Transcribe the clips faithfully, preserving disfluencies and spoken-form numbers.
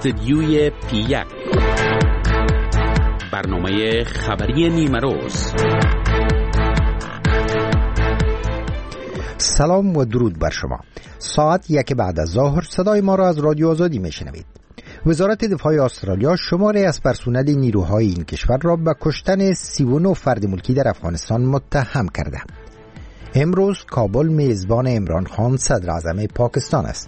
استدیوی پی یک، برنامه خبری نیمه روز. سلام و درود بر شما. ساعت یک بعد از ظهر صدای ما را از رادیو آزادی میشنوید. وزارت دفاع استرالیا شماری از پرسنل نیروهای این کشور را به کشتن سی و نه فرد ملکی در افغانستان متهم کرده. امروز کابل میزبان عمران خان صدر اعظم پاکستان است.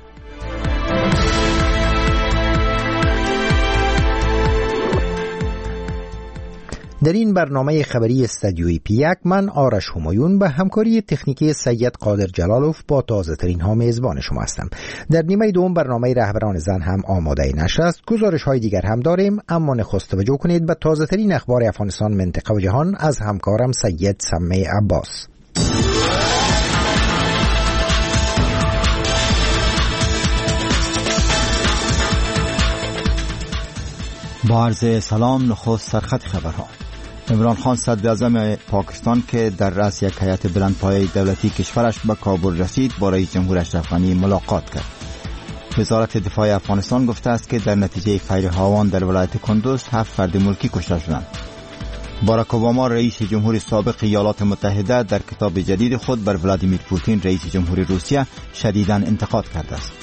در این برنامه خبری استدیوی پی یک من آرش همایون به همکاری تکنیکی سید قادر جلالوف با تازه ترین ها میزبان شما هستم. در نیمه دوم برنامه رهبران زن هم آماده نشر است. گزارش های دیگر هم داریم، اما نخست توجه کنید به تازه ترین اخبار افغانستان، منطقه و جهان از همکارم سید سمی عباس. با عرض سلام، نخست سرخط خبرها. عمران خان صدر اعظم پاکستان که در رأس یک هیئت بلندپایه دولتی کشورش به کابل رسید با رئیس جمهور اشرف غنی ملاقات کرد. وزارت دفاع افغانستان گفته است که در نتیجه فیر هاوان در ولایت کندوز هفت فرد ملکی کشته شدند. باراک اوباما رئیس جمهور سابق ایالات متحده در کتاب جدید خود بر ولادیمیر پوتین رئیس جمهور روسیه شدیداً انتقاد کرده است.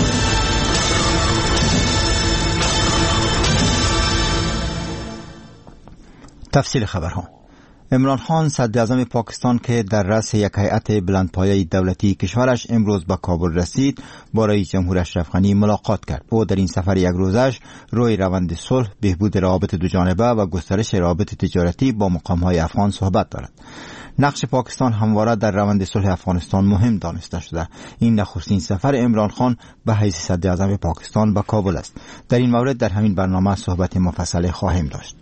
تفصیل خبرها. عمران خان صدر اعظم پاکستان که در رأس یک هیئت بلندپایه دولتی کشورش امروز به کابل رسید با رئیس جمهور اشرف غنی ملاقات کرد. او در این سفر یک روزش روی روند صلح، بهبود روابط دو جانبه و گسترش روابط تجارتی با مقام‌های افغان صحبت دارد. نقش پاکستان همواره در روند صلح افغانستان مهم دانسته شده. این نخستین سفر عمران خان به حیث صدر اعظم پاکستان به کابل است. در این مورد در همین برنامه صحبت مفصل خواهیم داشت.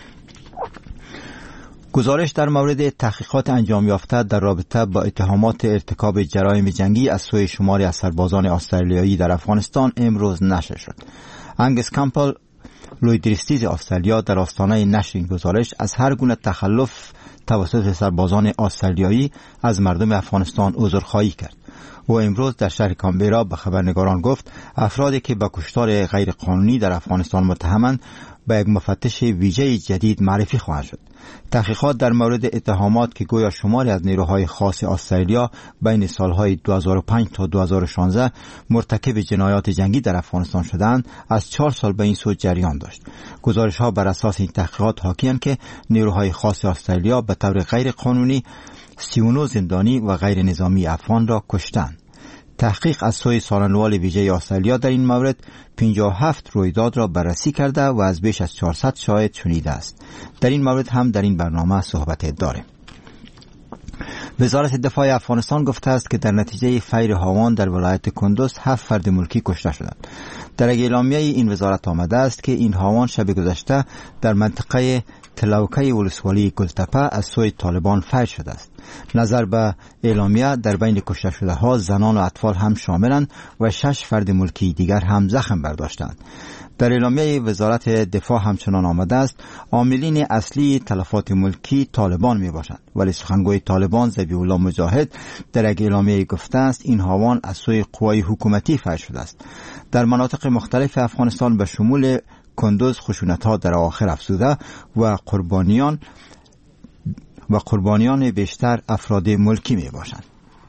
گزارش در مورد تحقیقات انجام یافته در رابطه با اتهامات ارتکاب جرایم جنگی از سوی شماری از سربازان استرالیایی در افغانستان امروز نشر شد. انگس کامپل، لویدریستیز استرالیا، در آستانه نشر این گزارش از هر گونه تخلف توسط سربازان استرالیایی از مردم افغانستان عذرخواهی کرد. و امروز در شهر کامبرا به خبرنگاران گفت افرادی که به کشتار غیرقانونی در افغانستان متهمند به یک مفتش ویژه جدید معرفی خواهد شد. تحقیقات در مورد اتهامات که گویا شماری از نیروهای خاص استرالیا بین سالهای دو هزار و پنج تا دو هزار و شانزده مرتکب جنایات جنگی در افغانستان شدند از چهار سال به این سو جریان داشت. گزارش ها بر اساس این تحقیقات حاکی‌اند که نیروهای خاص استرالیا به طور غیر قانونی سی و نه زندانی و غیر نظامی افغان را کشتند. تحقیق از سوی سالنوال ویژه استرالیا در این مورد پنجاه و هفت رویداد را بررسی کرده و از بیش از چهارصد شاهد شنیده است. در این مورد هم در این برنامه صحبت داریم. وزارت دفاع افغانستان گفته است که در نتیجه فیر هاوان در ولایت کندوز هفت فرد ملکی کشته شدند. در اعلامیه این وزارت آمده است که این هاوان شب گذشته در منطقه تلاوکه ولسوالی گلتپه از سوی طالبان فیر شده است. نظر به اعلامیه در بین کشته شده ها زنان و اطفال هم شاملند و شش فرد ملکی دیگر هم زخم برداشتند. در اعلامیه وزارت دفاع همچنان آمده است عاملین اصلی تلفات ملکی طالبان می باشند، ولی سخنگوی طالبان ذبیح الله مجاهد در یک اعلامیه گفته است این هاوان از سوی قوای حکومتی فیر شده است. در مناطق مختلف افغانستان به شمول کندوز خشونت‌ها در آخر افزوده و قربانیان و قربانیان بیشتر افراد ملکی می باشند.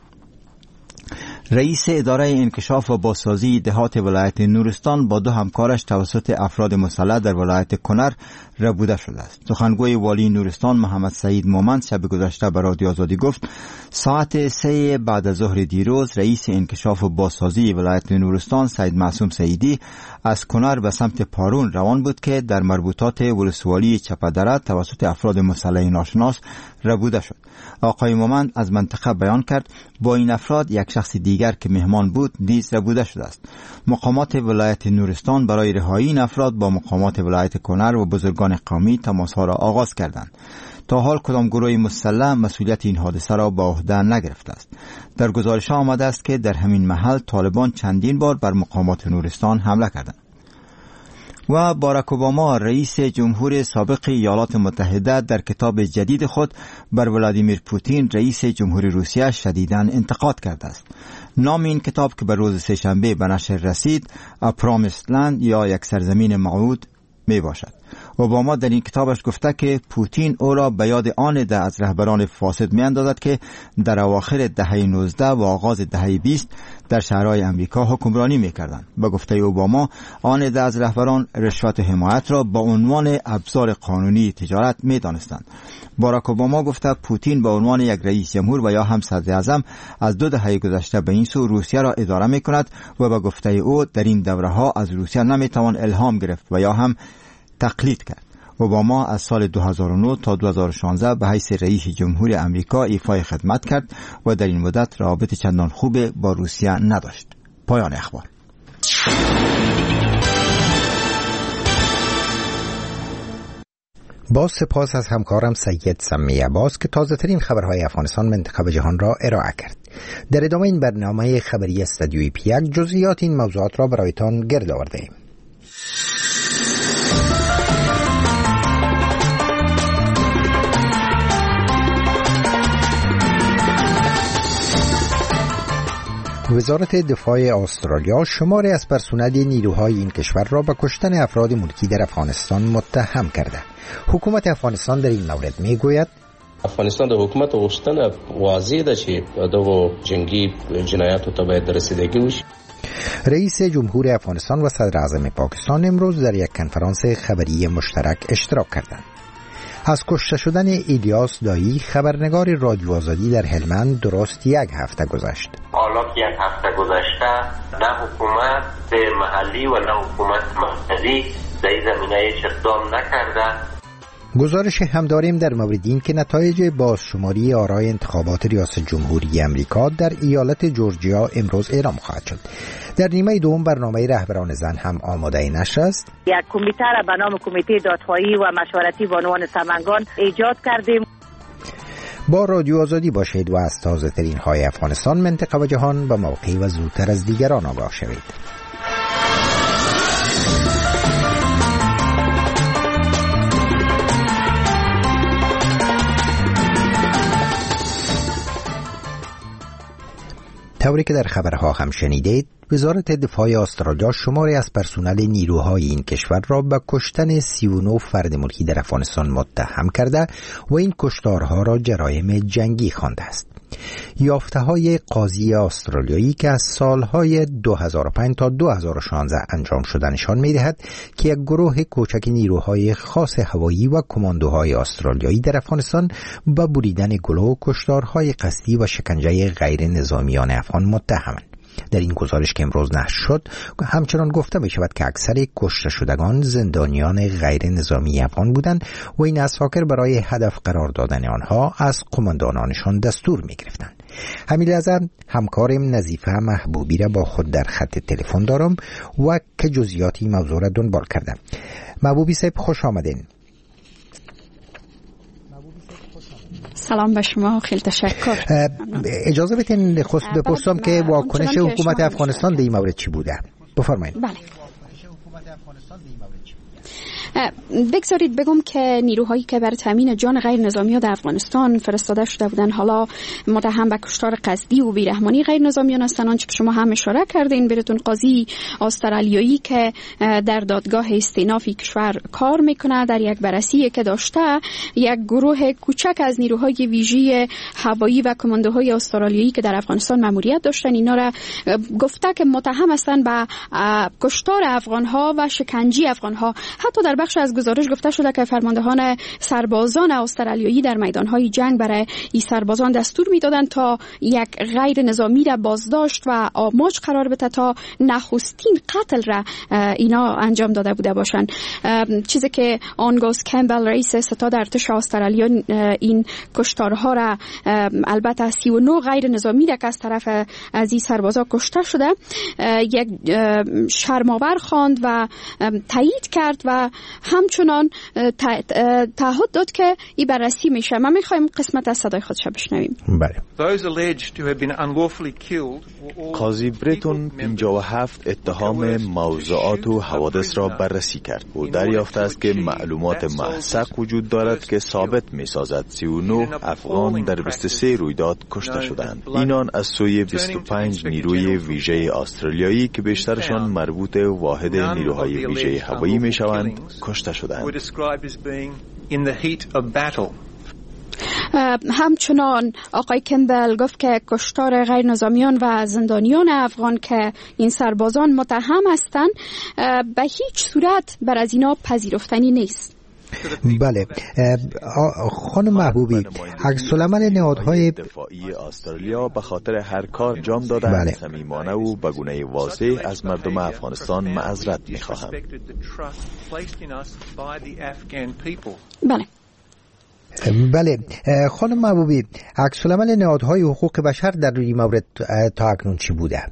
رئیس اداره انکشاف و بازسازی دهات ولایت نورستان با دو همکارش توسط افراد مسلح در ولایت کنر ربوده شده است. سخنگوی والی نورستان محمد سعید مومند شب گذشته به رادیو آزادی گفت ساعت سه بعد از ظهر دیروز رئیس انکشاف و بازسازی ولایت نورستان سید معصوم سعیدی از کنر به سمت پارون روان بود که در مربوطات ولسوالی چپدره توسط افراد مسلح ناشناس ربوده شد. آقای مومند از منطقه بیان کرد با این افراد یک شخص دیگر که مهمان بود نیز ربوده شده است. مقامات ولایت نورستان برای رهایی این افراد با مقامات ولایت کنر و بزرگان قومی تماس‌ها را آغاز کردند. تا حال کدام گروه مسلح مسئولیت این حادثه را به عهده نگرفته است. در گزارش آمده است که در همین محل طالبان چندین بار بر مقامات نورستان حمله کردند. و باراک اوباما رئیس جمهور سابق ایالات متحده در کتاب جدید خود بر ولادیمیر پوتین رئیس جمهور روسیه شدیداً انتقاد کرده است. نام این کتاب که به روز سه‌شنبه به نشر رسید، A Promised Land یا یک سرزمین موعود می باشد. اوباما در این کتابش گفته که پوتین او را به یاد آن ده از رهبران فاسد می اندازد که در اواخر دهه نوزده و آغاز دهه بیست در شهرهای امریکا حکمرانی می کردند. به گفته اوباما، آن ده از رهبران رشوت و حمایت را با عنوان ابزار قانونی تجارت می دانستند. باراک اوباما گفته پوتین به عنوان یک رئیس جمهور و یا هم صدر اعظم از دو دهه گذشته به این سو روسیه را اداره می کند و به گفته او در این دوره ها از روسیه نمی توان الهام گرفت و یا هم تقلید کرد. اوباما از سال دو هزار و نه تا دو هزار و شانزده به حیث رئیس جمهور امریکا ایفای خدمت کرد و در این مدت روابط چندان خوب با روسیه نداشت. پایان اخبار. با سپاس از همکارم سید سمی عباس که تازه ترین خبرهای افغانستان، منطقه و جهان را ارائه کرد. در ادامه این برنامه خبری استودیوی پیک جزئیات این موضوعات را برایتان گرد آورده ایم. وزارت دفاع استرالیا شماری از پرسنل نیروهای این کشور را به کشتن افراد ملکی در افغانستان متهم کرده. حکومت افغانستان در این مورد می گوید افغانستان د حکومت غوښتنه واضح ده چې دغه جنگی جنایاتو ته باید رسیدگی وشي. رئیس جمهور افغانستان و صدر اعظم پاکستان امروز در یک کنفرانس خبری مشترک اشتراک کردند. از کشته شدن ایلیاس دایی، خبرنگار رادیو آزادی در هلمند، درست یک هفته گذشت. حالا که یک هفته گذشته نه حکومت به محلی و نه حکومت مرکزی در این زمینه هیچ اقدام نکرده. گزارش هم داریم در مورد این که نتایج بازشماری آرای انتخابات ریاست جمهوری امریکا در ایالت جورجیا امروز اعلام خواهد شد. در نیمه دوم برنامه رهبران زن هم آماده نشر است. یک کمیته را به نام کمیته دادخواهی و مشورتی بانوان سمنگان ایجاد کردیم. با رادیو آزادی باشید و از تازه ترین های افغانستان، منطقه و جهان به موقع و زودتر از دیگران آگاه شوید. طوری که در خبرها هم شنیدید، وزارت دفاع استرالیا شماری از پرسنل نیروهای این کشور را به کشتن سی و نه فرد ملکی در افغانستان متهم کرده و این کشتارها را جرایم جنگی خوانده است. یافته‌های قاضی استرالیایی که از سالهای دو هزار و پنج تا دو هزار و شانزده انجام شده نشان می‌دهد که یک گروه کوچک نیروهای خاص هوایی و کماندوهای استرالیایی در افغانستان به بریدن گلو و کشتارهای قصدی و شکنجه غیر نظامیان افغان متهمند. در این گزارش که امروز نشر شد همچنان گفته می شود که اکثر کشته شدگان زندانیان غیر نظامی افغان بودند و این اساکر برای هدف قرار دادن آنها از قماندانانشان دستور می گرفتند. همین لحظه همکارم نظیفه محبوبی را با خود در خط تلفن دارم و که جزئیاتی موضوع را دنبال کردم. محبوبی صاحب خوش آمدین. سلام به شما، خیلی تشکر. اجازه بدین خواست بپرسم که واکنش حکومت افغانستان در این مورد چی بوده؟ بفرمایید. بله. بگذارید بگم که نیروهایی که برای تامین جان غیر نظامیان در افغانستان فرستاده شده بودن حالا متهم به کشتار قصدی و بیرحمانی غیر نظامیان هستند. آنچه که شما هم اشاره کردین، براتون قاضی استرالیایی که در دادگاه استینافی کشور کار میکنه در یک بررسی که داشته، یک گروه کوچک از نیروهای ویژه هوایی و کماندوهای استرالیایی که در افغانستان ماموریت داشتن، اینا را گفته که متهم هستند به کشتار افغانها و شکنجه افغانها. حتی در بخش از گزارش گفته شده که فرماندهان سربازان استرالیایی در میدانهای جنگ برای این سربازان دستور میدادند تا یک غیر نظامی را بازداشت و آماج قرار بده تا نخستین قتل را اینا انجام داده بوده باشند. چیزی که آنگوس کمبل رئیس ستاد ارتش استرالیا این کشتارها را، البته سی و نه غیر نظامی را که از طرف از این سربازا کشته شده، یک شرم‌آور خواند و تایید کرد و همچنان تعهد داد که این بررسی میشه. ما میخوایم قسمت از صدای خودش بشنویم. بله. قاضی بریتون پنجاه و هفت اتهام موضوعات و حوادث را بررسی کرد. او دریافت است که معلومات محقق وجود دارد که ثابت می‌سازد سی و نه افغان در بیست و سه رویداد کشته شدند. اینان از سوی بیست و پنج نیروی ویژه استرالیایی که بیشترشان مربوط واحد نیروهای ویژه هوایی می‌شوند کشته شدند. همچنان آقای کمبل گفت که کشتار غیر نظامیان و زندانیان افغان که این سربازان متهم هستند به هیچ صورت بر از اینا پذیرفتنی نیست. بله خانم محبوبی، عکس‌العمل نهادهای دفاعی استرالیا به خاطر هر کار جام دادن صمیمانه و به گونه واضح از مردم افغانستان معذرت می‌خواهم. بله بله خانم محبوبی، عکس‌العمل نهادهای حقوق بشر در این مورد تا اکنون چی بوده؟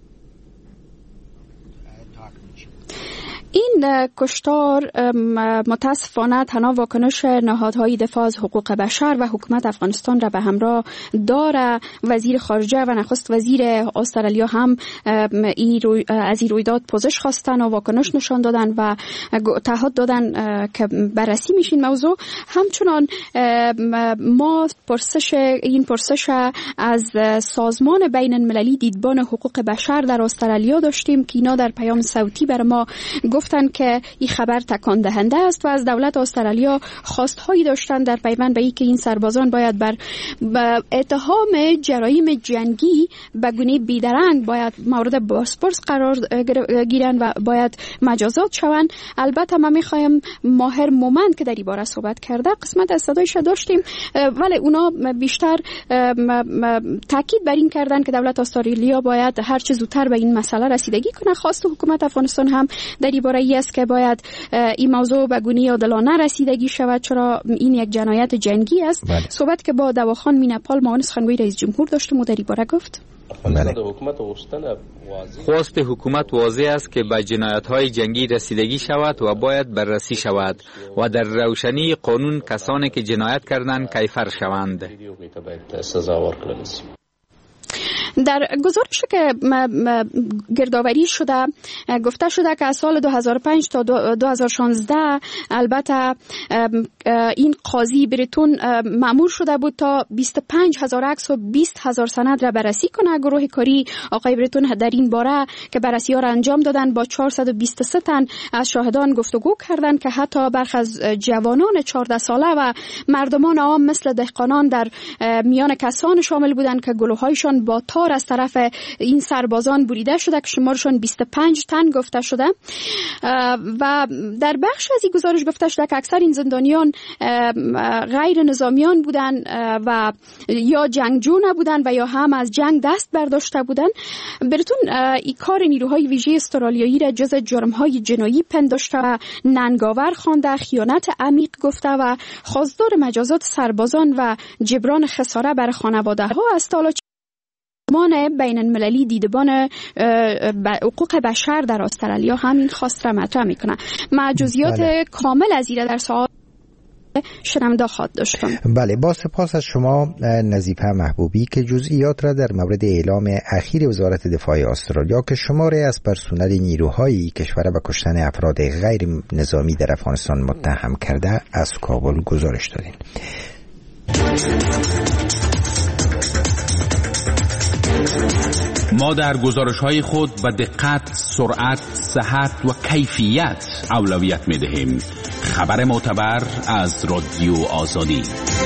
این کشتار متاسفانه تنها واکنش نهادهای دفاع از حقوق بشر و حکومت افغانستان را به همراه داره. وزیر خارجه و نخست وزیر استرالیا هم ای روی از این رویداد پوزش خواستن و واکنش نشان دادن و تعهد دادن که بررسی میشین موضوع. همچنان ما پرسش این پرسش از سازمان بین المللی دیدبان حقوق بشر در استرالیا داشتیم که اینا در پیام صوتی بر ما گفتن که این خبر تکان دهنده است و از دولت استرالیا خواستهایی داشتن در پیوند به اینکه این سربازان باید بر اتهام جرایم جنگی به گونه بیدرنگ باید مورد بازپرس قرار گیرن و باید مجازات شوند. البته ما میخوایم ماهر مومند که در این باره صحبت کرده قسمت از صدایش داشتیم، ولی اونا بیشتر تاکید بر این کردن که دولت استرالیا باید هر چه زودتر به این مسئله رسیدگی کنه. خواست حکومت افغانستان هم در این باره ای است که باید این موضوع به گونه عادلانه رسیدگی شود، چرا این یک جنایت جنگی است. بله. صحبت که با دواخان مینپال معاون سخنگوی رئیس جمهور داشتم و در این باره گفت بله. خواست حکومت واضح است که به جنایت‌های جنگی رسیدگی شود و باید بررسی شود و در روشنی قانون کسانی که جنایت کردند کیفر شوند. در گزارشی که گردآوری شده گفته شده که از سال دو هزار و پنج تا دو هزار و شانزده البته این قاضی بریتون مأمور شده بود تا بیست و پنج هزار عکس و بیست هزار سند را بررسی کنه. گروه کاری آقای بریتون در این باره که بررسی ها را انجام دادن با چهارصد و بیست و سه تن از شاهدان گفتگو کردند که حتی برخی از جوانان چهارده ساله و مردمان عام مثل دهقانان در میان کسان شامل بودند که گلوهایشان با تار از طرف این سربازان بریده شده که شمارشان بیست و پنج تن گفته شده. و در بخش از این گزارش گفته شده که اکثر این زندانیان غیر نظامیان بودن و یا جنگجو نبودن و یا هم از جنگ دست برداشته بودن. بریتون این کار نیروهای ویژه استرالیایی را جز جرم‌های جنایی پنداشته و ننگاور خوانده، خیانت عمیق گفته و خواستار مجازات سربازان و جبران خساره بر خانواده‌ها است. حالا سازمان بین المللی دیدبان حقوق بشر در استرالیا همین خواست را مطرح میکنه. ما جزئیات بله. کامل از این در سوال شنونده خواهد داشتم. بله، با سپاس از شما نظیفه محبوبی که جزئیات را در مورد اعلام اخیر وزارت دفاع استرالیا که شماره از پرسنل نیروهای کشور به کشتن افراد غیر نظامی در افغانستان متهم کرده از کابل گزارش دادین. ما در گزارش‌های خود به دقت، سرعت، صحت و کیفیت اولویت می‌دهیم. خبر معتبر از رادیو آزادی.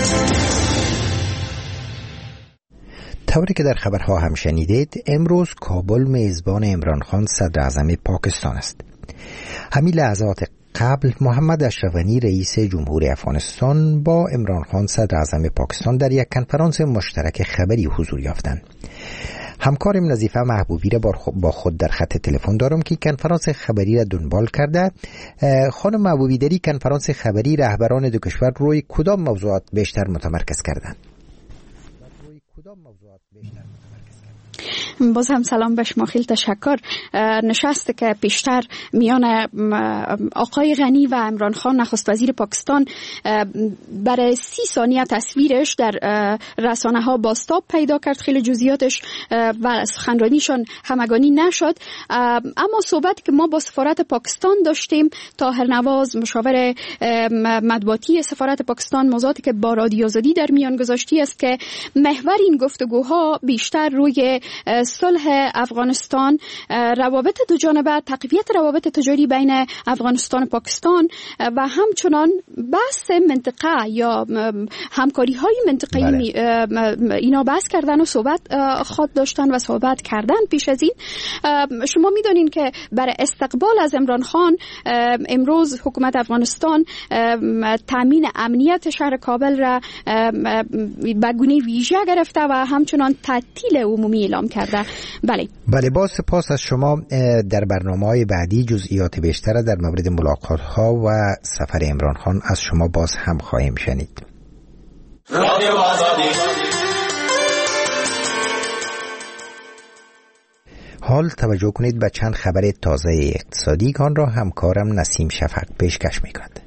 طوری که در خبرها هم شنیدید، امروز کابل میزبان عمران خان صدر اعظم پاکستان است. همین لحظات قبل محمد اشرف غنی رئیس جمهور افغانستان با عمران خان صدر اعظم پاکستان در یک کنفرانس مشترک خبری حضور یافتند. همکارم نظیفه محبوبی را با خود در خط تلفن دارم که کنفرانس خبری را دنبال کرده. خانم محبوبی، در این کنفرانس خبری رهبران دو کشور روی کدام موضوعات بیشتر متمرکز کردند؟ باز هم سلام به شما، خیلی تشکر. نشست که پیشتر میان آقای غنی و عمران خان نخست وزیر پاکستان برای سی ثانیه تصویرش در رسانه ها بازتاب پیدا کرد، خیلی جزئیاتش و سخنرانیشان همگانی نشد، اما صحبتی که ما با سفارت پاکستان داشتیم، طاهر نواز مشاور مطبوعاتی سفارت پاکستان موضوعاتی که با رادیو آزادی در میان گذاشتی است که محور این گفتگوها بیشتر روی صلح افغانستان، روابط دو جانبه، تقویت روابط تجاری بین افغانستان و پاکستان و همچنان بحث منطقه یا همکاری های منطقه‌ای بله. اینا بحث کردن و صحبت خواهد داشتن و صحبت کردن. پیش از این شما میدونین که برای استقبال از عمران خان امروز حکومت افغانستان تامین امنیت شهر کابل را به گونه ویژه گرفته و همچنان تعطیل عمومی اعلام کرده. بله بله با سپاس از شما. در برنامه‌های بعدی جزئیات بیشتر در مورد ملاقات‌ها و سفر عمران خان از شما باز هم خواهیم شنید. رادیو آزادی. حال توجه کنید به چند خبر تازه اقتصادی که آن را همکارم نسیم شفق پیشکش می‌کند.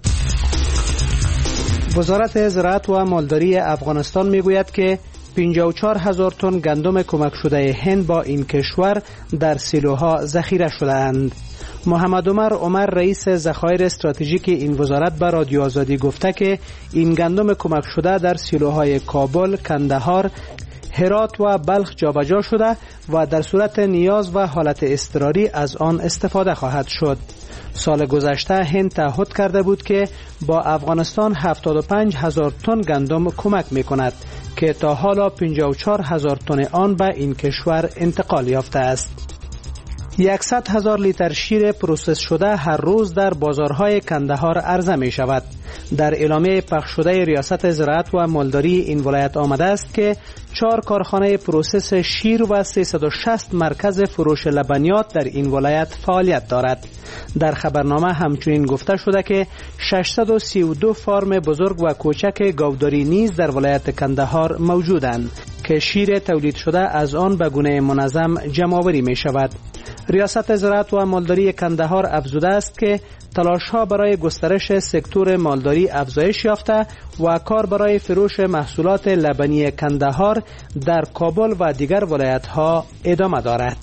وزارت زراعت و مالداری افغانستان میگوید که پنجاه و چهار هزار تن گندم کمک شده هند با این کشور در سیلوها ذخیره شده‌اند. محمد عمر عمر رئیس ذخایر استراتژیک این وزارت به رادیو آزادی گفته که این گندم کمک شده در سیلوهای کابل، کندهار، هرات و بلخ جابجا شده و در صورت نیاز و حالت اضطراری از آن استفاده خواهد شد. سال گذشته هند تعهد کرده بود که با افغانستان هفتاد و پنج هزار تن گندم کمک می کند که تا حالا پنجاه و چهار هزار تن آن به این کشور انتقال یافته است. صد هزار لیتر شیر پروسس شده هر روز در بازارهای کندهار عرضه می شود. در اعلامیه پخش شده ریاست زراعت و مالداری این ولایت آمده است که چهار کارخانه پروسس شیر و سیصد و شصت مرکز فروش لبنیات در این ولایت فعالیت دارد. در خبرنامه همچنین گفته شده که ششصد و سی و دو فارم بزرگ و کوچک گاوداری نیز در ولایت کندهار موجودند که شیر تولید شده از آن به گونه منظم جمع‌آوری می شود. ریاست زراعت و مالداری کندهار افزوده است که تلاش‌ها برای گسترش سکتور مالداری افزایش یافته و کار برای فروش محصولات لبنی کندهار در کابل و دیگر ولایت‌ها ادامه دارد.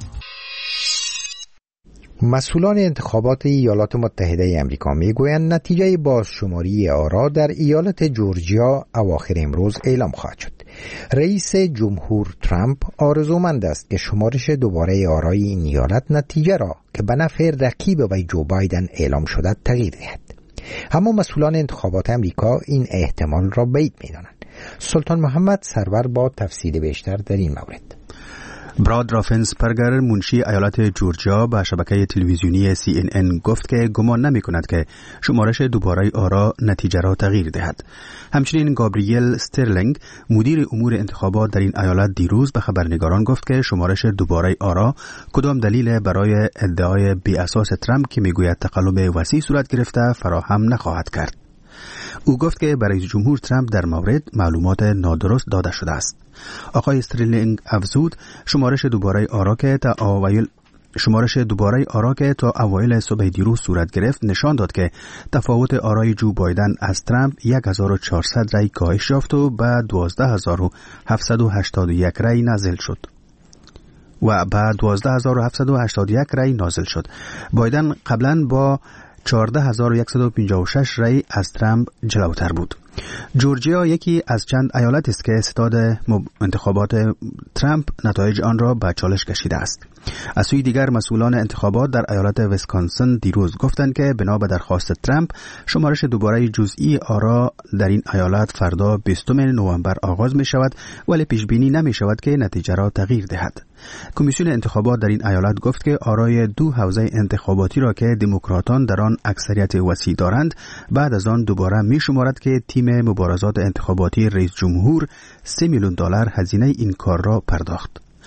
مسئولان انتخابات ایالات متحده آمریکا میگویند نتیجه بازشماری آرا در ایالت جورجیا اواخر امروز اعلام خواهد شد. رئیس جمهور ترامپ آرزومند است که شمارش دوباره آرای این ایالت نتیجه را که به نفع رقیب وی جو بایدن اعلام شده تغییر دهد. اما مسئولان انتخابات آمریکا این احتمال را بعید می‌دانند. سلطان محمد سرور با تفصیل بیشتر در این مورد. براد رافنسپرگر منشی ایالت جورجیا به شبکه تلویزیونی سی ان ان گفت که گمان نمی کند که شمارش دوباره آرا نتیجه را تغییر دهد. همچنین گابریل استرلینگ مدیر امور انتخابات در این ایالت دیروز به خبرنگاران گفت که شمارش دوباره آرا کدام دلیل برای ادعای بی اساس ترامپ که میگوید تقلب وسیع صورت گرفته فراهم نخواهد کرد. او گفت که برای جمهور ترامپ در مورد معلومات نادرست داده شده است. آقای استرلینگ افزود شمارش دوباره آرا که تا اوایل شمارش دوباره آرا که تا اوایل صبح دیروز صورت گرفت نشان داد که تفاوت آرای جو بایدن از ترامپ هزار و چهارصد رای کاهش یافت و به دوازده هزار و هفتصد و هشتاد و یک رای نازل شد. و به دوازده هزار و هفتصد و هشتاد و یک رای نازل شد. بایدن قبلا با چهارده هزار و صد و پنجاه و شش رای از ترامپ جلوتر بود. جورجیا یکی از چند ایالت است که ستاد انتخابات ترامپ نتایج آن را به چالش کشیده است. از سوی دیگر مسئولان انتخابات در ایالت ویسکانسن دیروز گفتند که بنا به درخواست ترامپ شمارش دوباره جزئی آرا در این ایالت فردا بیستم نوامبر آغاز می شود، ولی پیش بینی نمی شود که نتیجه را تغییر دهد. کمیسیون انتخابات در این ایالت گفت که آرای دو حوزه انتخاباتی را که دموکراتان در آن اکثریت وسیع دارند بعد از آن دوباره می شمارد که تیم مبارزات انتخاباتی رئیس جمهور سه میلیون دلار هزینه این کار را پرداخت.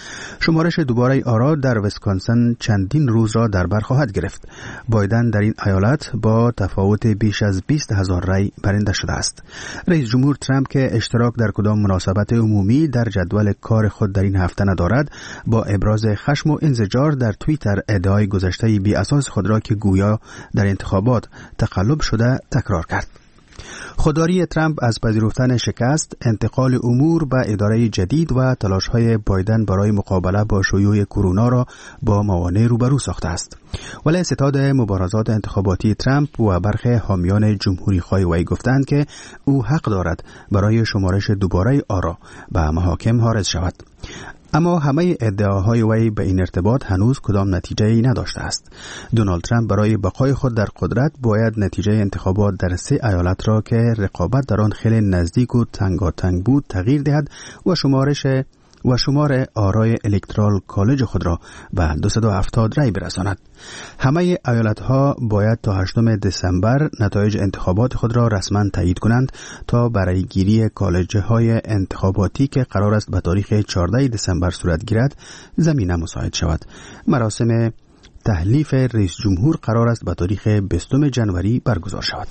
شمارش دوباره آرا در ویسکانسن چندین روز را در بر خواهد گرفت. بایدن در این ایالت با تفاوت بیش از بیست هزار رای برنده شده است. رئیس جمهور ترامپ که اشتراک در کدام مناسبت عمومی در جدول کار خود در این هفته ندارد، با ابراز خشم و انزجار در توییتر ادعای گذشته بی اساس خود را که گویا در انتخابات تقلب شده تکرار کرد. خودداری ترامپ از پذیرفتن شکست، انتقال امور به اداره جدید و تلاش‌های بایدن برای مقابله با شیوع کرونا را با موانع روبرو ساخته است. ولی ستاد مبارزات انتخاباتی ترامپ و برخی حامیان جمهوری‌خواه وی گفتند که او حق دارد برای شمارش دوباره آرا به محاکم عارض شود. اما همه ادعاهای وی به این ارتباط هنوز کدام نتیجه‌ای نداشته است. دونالد ترامپ برای بقای خود در قدرت باید نتیجه انتخابات در سه ایالت را که رقابت در آن خیلی نزدیک و تنگاتنگ بود تغییر دهد و شمارش و شمار آرای الکترال کالج خود را به دویست و هفتاد رای برساند. همه ایالت‌ها باید تا هشتم دسامبر نتایج انتخابات خود را رسما تایید کنند تا برای گیری کالج‌های انتخاباتی که قرار است به تاریخ چهاردهم دسامبر صورت گیرد زمینه مساعد شود. مراسم تحلیف رئیس جمهور قرار است به تاریخ بیستم ژانویه برگزار شود.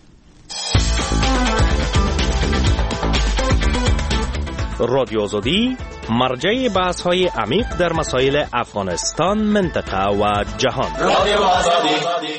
رادیو آزادی مرجع بحث های عمیق در مسائل افغانستان، منطقه و جهان. رادیو آزادی.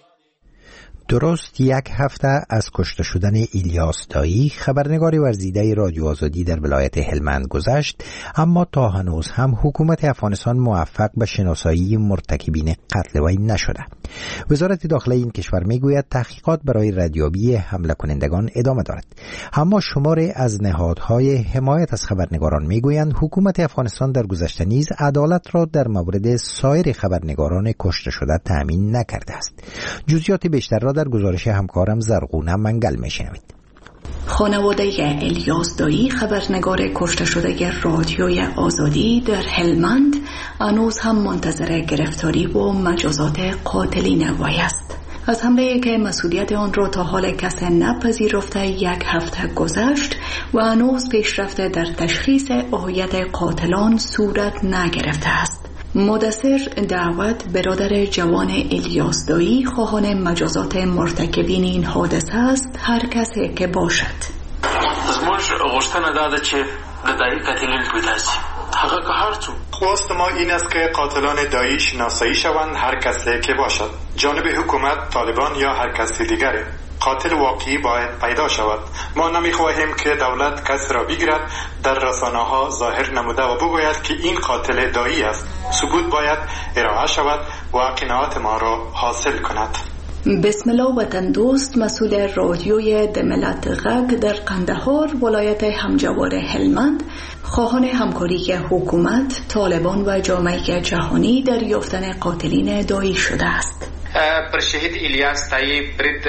درست یک هفته از کشته شدن الیاس دایی، خبرنگار ورزیده رادیو آزادی در ولایت هلمند گذشت، اما تا هنوز هم حکومت افغانستان موفق به شناسایی مرتکبین قتل وی نشده. وزارت داخله این کشور میگوید تحقیقات برای ردیابی حمله کنندگان ادامه دارد. اما شماری از نهادهای حمایت از خبرنگاران میگویند حکومت افغانستان در گذشته نیز عدالت را در مورد سایر خبرنگاران کشته شده تأمین نکرده است. جزئیات بیشتر را در گزارش همکارم زرغونه منگل میشنوید. خانواده الیاس دایی، خبرنگار کشته شده رادیوی آزادی در هلمند، هنوز هم منتظر گرفتاری و مجازات قاتلین وی است. از حمله که مسئولیت آن را تا حال کس نپذیرفته یک هفته گذشت و هنوز پیشرفت در تشخیص هویت قاتلان صورت نگرفته است. مدثر دعوت، برادر جوان الیاس دایی، خواهان مجازات مرتکبین این حادثه است، هر کسی که باشد. زموږ غوښتنه دا ده چې د دایی قاتلین پیدا شي. هغه که هر څو خواست ما این است که قاتلان دایی شناسایی شوند، هر کسی که باشد، جانب حکومت، طالبان یا هر کسی دیگری. قاتل واقعی باید پیدا شود. ما نمیخواهیم که دولت کس را بگیرد، در رسانه ها ظاهر نموده و بگوید که این قاتل دایی است. ثبوت باید ارائه شود و قناعت ما را حاصل کند. بسم الله وطن دوست، مسئول رادیوی دملت غگ در قندهار، ولایت همجوار هلمند، خواهان همکاری حکومت، طالبان و جامعه جهانی در یافتن قاتلین دایی شده است. پر شهید الیاس دایی برید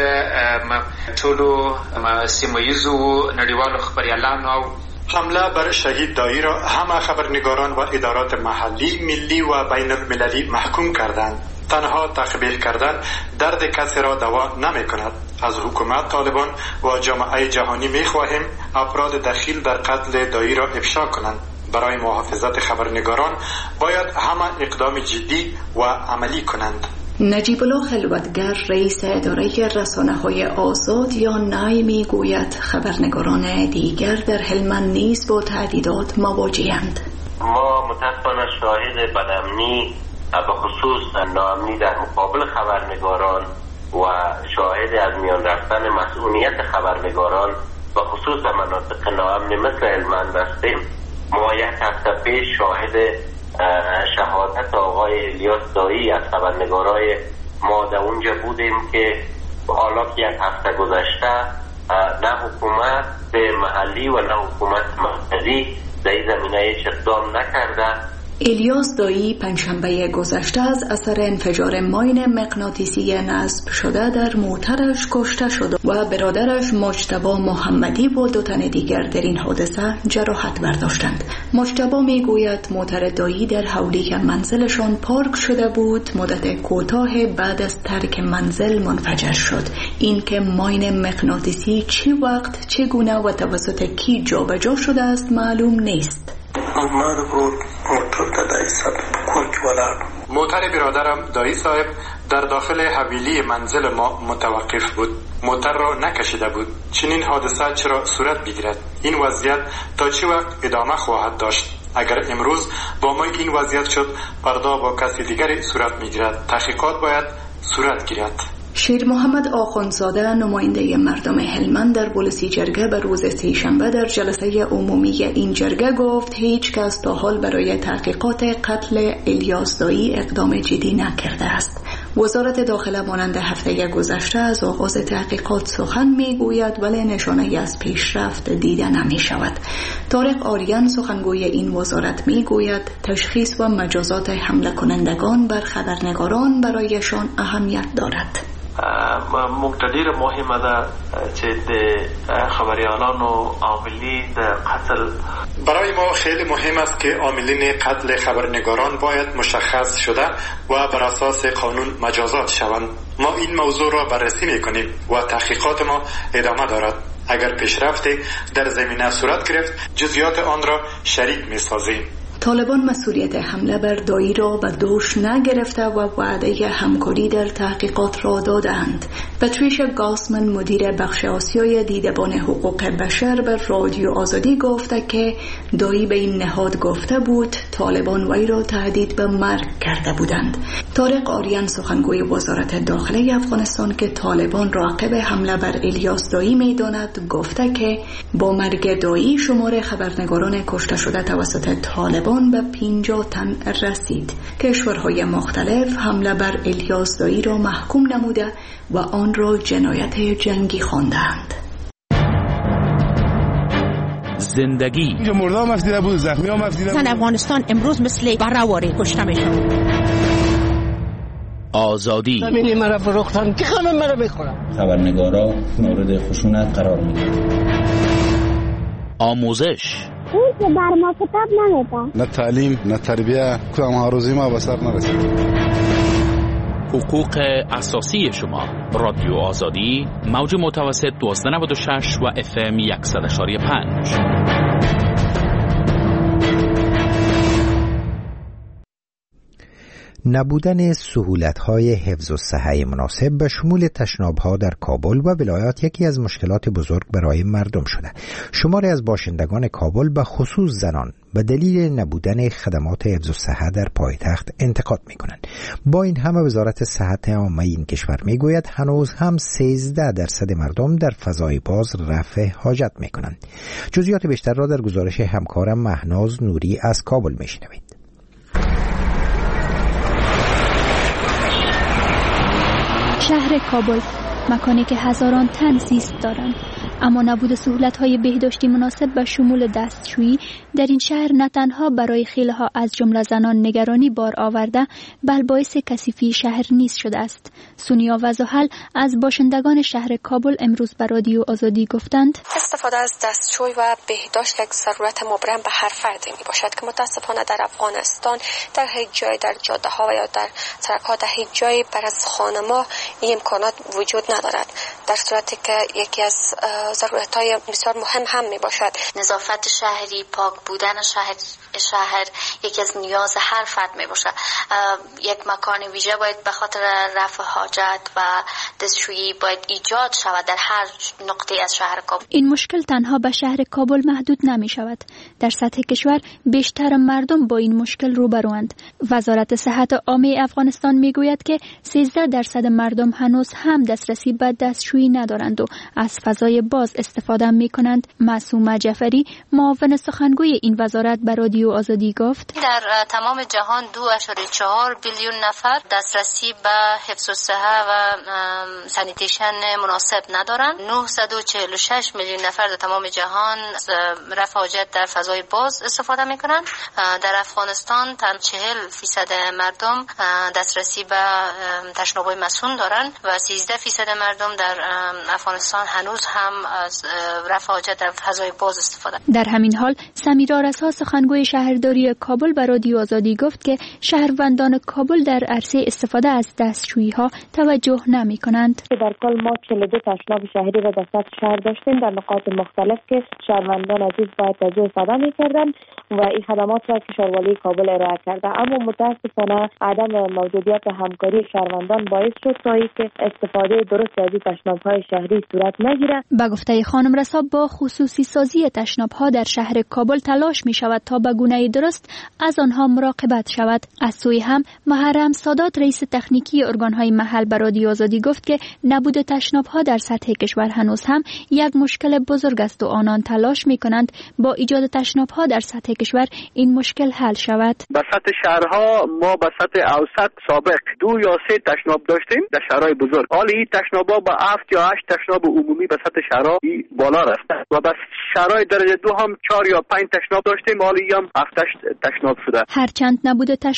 ټولو سیمه‌ییزو نړیوالو خبریالانو او حمله بر شهید دایی را همه خبرنگاران و ادارات محلی، ملی و بین المللی محکوم کردند. تنها تقبیح کردن درد کسی را دوا نمی کند. از حکومت، طالبان و جامعه جهانی می خواهیم افراد دخیل در قتل دایی را افشا کنند. برای محافظت خبرنگاران باید همه اقدام جدی و عملی کنند. نجیب الله خلوتگر، رئیس اداره رسانه‌های آزاد یا نای، میگوید خبرنگاران دیگر در هلمند نیز با تهدیدات مواجه‌اند. ما متاسفانه شاهد بدامنی به خصوص ناامنی در مقابل خبرنگاران و شاهد از میان رفتن مسئولیت خبرنگاران به خصوص در مناطق ناامن مثل هلمند هستیم. ما یک هفته پیش شاهد شهادت آقای الیاس دایی از خبرنگارای ما در اونجا بودیم که حالا که یک هفته گذشته نه حکومت محلی و نه حکومت مرکزی در این زمینه هیچ اقدام نکرده. الیاس دایی پنجشنبه گذشته از اثر انفجار ماین مغناطیسی نصب شده در موترش کشته شد و برادرش مجتبی محمدی و دو تن دیگر در این حادثه جراحت برداشتند. مجتبی میگوید موتر دایی در حولی منزلشان پارک شده بود. مدت کوتاه بعد از ترک منزل منفجر شد. این که ماین مغناطیسی چی وقت، چگونه و توسط کی جابجا شده است معلوم نیست. ما د برو موټر ته دای صاحب کور کې ولاړ. موتر برادرم دایی صاحب در داخل حویلی منزل ما متوقف بود. موتر را نکشیده بود. چنین حادثه چرا صورت بگیرد؟ این وضعیت تا چه وقت ادامه خواهد داشت؟ اگر امروز با ما این وضعیت شد، فردا با کسی دیگری صورت میگیرد. تحقیقات باید صورت گیرد. شیر محمد آخوندزاده نماینده مردم هلمند در پلیسی جرگه به روز سه‌شنبه در جلسه عمومی این جرگه گفت هیچ کس تا حال برای تحقیقات قتل الیاس دایی اقدام جدی نکرده است. وزارت داخله مانند هفته گذشته از آغاز تحقیقات سخن میگوید ولی نشانه از پیشرفت دیده نمی شود. طارق آریان سخنگوی این وزارت میگوید تشخیص و مجازات حمله کنندگان بر خبرنگاران برایشان اهمیت دارد. مقتدیر مهمه ده چې د خبریالانو عاملین د قتل برای ما خیلی مهم است که عاملین قتل خبرنگاران باید مشخص شده و بر اساس قانون مجازات شوند. ما این موضوع را بررسی میکنیم و تحقیقات ما ادامه دارد. اگر پیشرفتی در زمینه صورت گرفت جزئیات آن را شریک میسازیم. طالبان مسئولیت حمله بر دایی را به دوش نگرفته و وعده همکاری در تحقیقات را دادند. پاتریشیا گاسمن مدیر بخش آسیای دیدبان حقوق بشر به رادیو آزادی گفته که دایی به این نهاد گفته بود طالبان وی را تهدید به مرگ کرده بودند. طارق آریان سخنگوی وزارت داخله افغانستان که طالبان راقب حمله بر الیاس دایی می‌داند گفته که با مرگ دایی شمار خبرنگاران کشته شده توسط طالبان به پنجاه تن رسید. کشورهای مختلف حمله بر الیاس دایی را محکوم نموده و آن را جنایت جنگی خواندند. زندگی مردم مفدیده بود، زخمی ها مفدیده بود. زن افغانستان امروز مثل برهواری کشته میشون. آزادی زمینی مرا فروختن که همه مرا بخورم. خبرنگارا مورد خشونت قرار میگیرن. آموزش اون که بر ما کتاب نمیده. نه تعلیم نه تربیه کدام ها روزی ما به سر نرسید. حقوق اساسی شما. رادیو آزادی موج متوسط دوازده نود و شش و اف ام صد و پنج. نبودن سهولت‌های حفظ الصحه مناسب به شمول تشناب‌ها در کابل و ولایات یکی از مشکلات بزرگ برای مردم شده. شماری از باشندگان کابل به خصوص زنان به دلیل نبودن خدمات حفظ الصحه در پایتخت انتقاد می‌کنند. با این همه وزارت صحت عامه این کشور می‌گوید هنوز هم سیزده درصد مردم در فضای باز رفع حاجت می‌کنند. جزئیات بیشتر را در گزارش همکارم مهناز نوری از کابل می‌شنوید. شهر کابل، مکانی که هزاران تن زیست دارند، اما نبود سهولت‌های بهداشتی مناسب به شمول دستشویی در این شهر نه تنها برای خیلی‌ها از جمله زنان نگرانی بار آورده، بل باعث کثیفی شهر نیز شده است. سونیا وزاحل از باشندگان شهر کابل امروز به رادیو آزادی گفتند: استفاده از دستشوی و بهداشت یک ضرورت مبرم به هر فردی می باشد که متاسفانه در افغانستان در هیچ جای در جاده ها و یا در سرک ها در هیچ جایی بر از خانما این امکانات وجود ندارد، در صورتی که یکی از ضرورت های بسیار مهم هم می باشد. نظافت شهری، پاک بودن شهر شهر یکی از نیاز هر فرد می باشد. یک مکان ویژه باید به خاطر رفع حاجت و دستشویی باید ایجاد شود در هر نقطه از شهر کابل. این مشکل تنها به شهر کابل محدود نمی شود. در سطح کشور بیشتر مردم با این مشکل روبروند. وزارت صحت عامه افغانستان می گوید که سیزده درصد مردم هنوز هم دسترسی به دستشویی ندارند و از فضای باز استفاده می کنند. معصومه جعفری معاون سخنگوی این وزارت به رادیو آزادی گفت: در تمام جهان دو اشاری چهار بیلیون نفر دسترسی به حفظ الصحه و سانیتیشن مناسب ندارند. نهصد و چهل و شش میلیون نفر در تمام جهان رفع حاجت در فضای باز استفاده می کنند. در افغانستان تن چهل فیصد مردم دسترسی به تشناب‌های مسکون دارند و سیزده فیصد مردم در افغانستان هنوز هم از رفع حاجت در فضای باز استفاده. در همین حال سمیرا رسا سخنگوی شهرداری کابل به رادیو آزادی گفت که شهروندان کابل در عرصه استفاده از دستشویی ها توجه نمی کنند. در کل ما چهل و دو تشناب شهری را در سطح شهر داشتیم در نقاط مختلف که شهروندان عزیز باید از او استفاده می کردن و این خدمات را کشوروالی کابل ارائه کرده، اما متاسفانه عدم موجودیت همکاری شهروندان باعث شد تا اینکه استفاده درست از تشناب های شهری صورت نگیره. به گفته خانم رسا با خصوصی سازی تشناب ها در شهر کابل تلاش می شود تا به گونه درست از آنها مراقبت شود. از سوی هم محرم سادات رئیس تکنیکی ارگان های محل به رادیو آزادی گفت که نبود تشناب ها در سطح کشور هنوز هم یک مشکل بزرگ است و آنان تلاش می کنند با ایجاد تشناب ها در سطح کشور این مشکل حل شود. به سطح شهرها ما به سطح اوسط سابق دو یا سه تشناب داشتیم در شهرهای بزرگ. حال این تشناب ها با هفت یا هشت تشناب عمومی به سطح شهرها بالا رفته و به شهرهای درجه دو هم چهار یا پنج تشناب داشتیم، حالی هم هفت تشناب شده. هرچند نبود تشناب